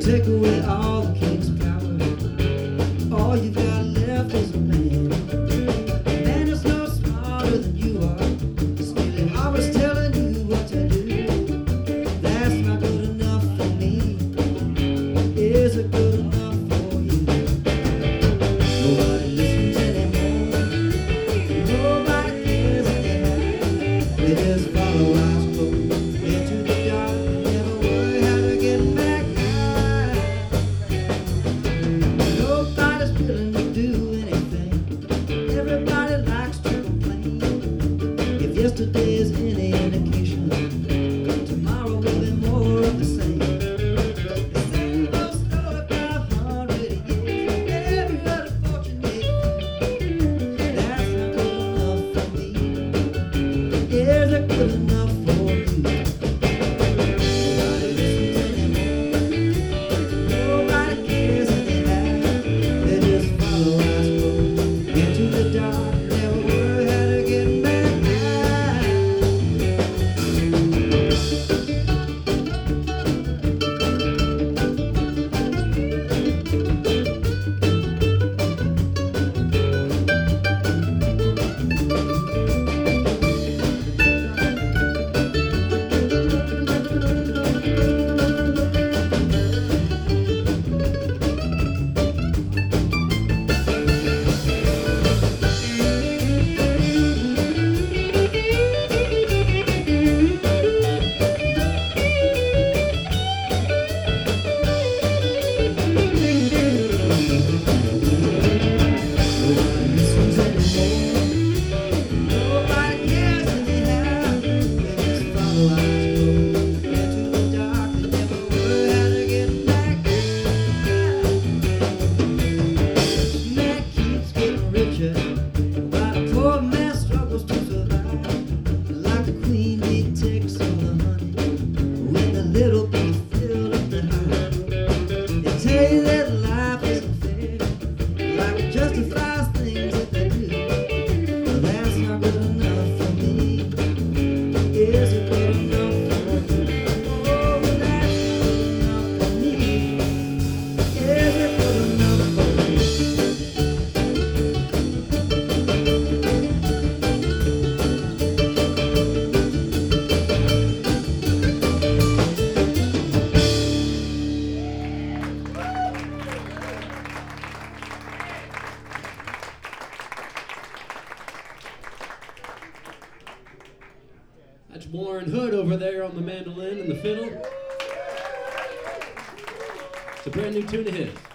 take away all the king's power. All you got left is a man. A man is no smarter than you are. Still, I was telling you what to do. That's not good enough for me. Is it good enough for you? Nobody listens anymore. Nobody cares anyhow. They just follow our clothes into the dark and never worry how to get back high. Nobody's willing to do anything. Everybody likes to complain. If yesterday is any indication, tomorrow will be more of the same. They say they'll slow it 500 years. Every other fortunate thing. That's not good enough for me. Is it good enough for you? Nobody listens anymore. Nobody cares anyhow. They just follow our scroll into the dark. Never worry how to get back high. Justifies things that they do. But that's not good enough for me. Is it good enough for you? Oh, that's not good enough for me. Is it good enough for you? That's Warren Hood over there on the mandolin and the fiddle. It's a brand new tune of his.